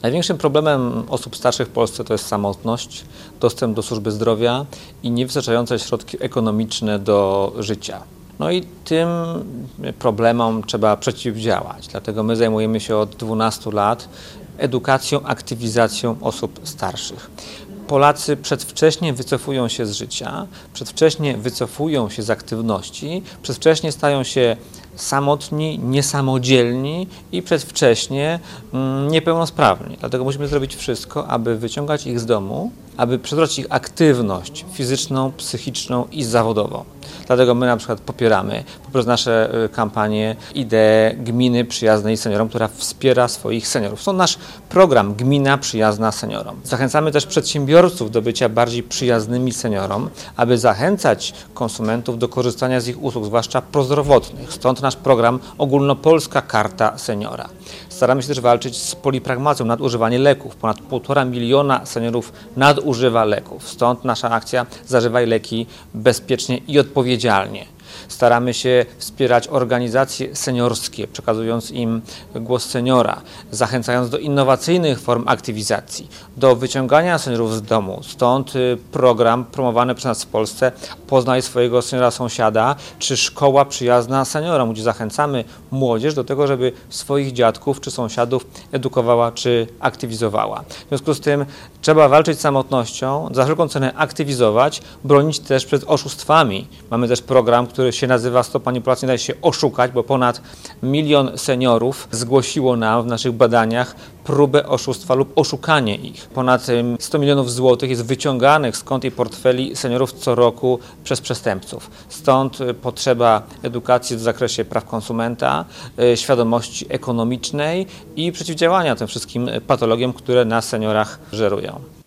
Największym problemem osób starszych w Polsce to jest samotność, dostęp do służby zdrowia i niewystarczające środki ekonomiczne do życia. No i tym problemom trzeba przeciwdziałać. Dlatego my zajmujemy się od 12 lat edukacją, aktywizacją osób starszych. Polacy przedwcześnie wycofują się z życia, przedwcześnie wycofują się z aktywności, przedwcześnie stają się samotni, niesamodzielni i przedwcześnie niepełnosprawni. Dlatego musimy zrobić wszystko, aby wyciągać ich z domu, aby przywrócić ich aktywność fizyczną, psychiczną i zawodową. Dlatego my na przykład popieramy poprzez nasze kampanie ideę gminy przyjaznej seniorom, która wspiera swoich seniorów. Stąd nasz program Gmina Przyjazna Seniorom. Zachęcamy też przedsiębiorców do bycia bardziej przyjaznymi seniorom, aby zachęcać konsumentów do korzystania z ich usług, zwłaszcza prozdrowotnych. Stąd nasz program Ogólnopolska Karta Seniora. Staramy się też walczyć z polipragmacją, nadużywanie leków. Ponad 1,5 miliona seniorów nadużywa leków. Stąd nasza akcja Zażywaj leki bezpiecznie i odpowiedzialnie. Staramy się wspierać organizacje seniorskie, przekazując im głos seniora, zachęcając do innowacyjnych form aktywizacji, do wyciągania seniorów z domu. Stąd program promowany przez nas w Polsce Poznaj swojego seniora sąsiada, czy Szkoła Przyjazna Seniorom, gdzie zachęcamy młodzież do tego, żeby swoich dziadków czy sąsiadów edukowała czy aktywizowała. W związku z tym trzeba walczyć z samotnością, za wszelką cenę aktywizować, bronić też przed oszustwami. Mamy też program, który się nazywa Stop Manipulacji, nie daje się oszukać, bo ponad 1 milion seniorów zgłosiło nam w naszych badaniach próbę oszustwa lub oszukanie ich. Ponad 100 milionów złotych jest wyciąganych z kont i portfeli seniorów co roku przez przestępców. Stąd potrzeba edukacji w zakresie praw konsumenta, świadomości ekonomicznej i przeciwdziałania tym wszystkim patologiom, które na seniorach żerują.